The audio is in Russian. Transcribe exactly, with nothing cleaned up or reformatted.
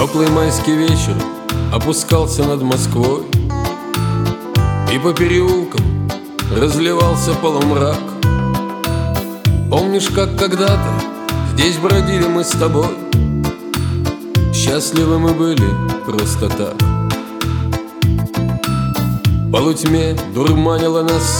Теплый майский вечер опускался над Москвой, и по переулкам разливался полумрак. Помнишь, как когда-то здесь бродили мы с тобой? Счастливы мы были просто так. В полутьме дурманила нас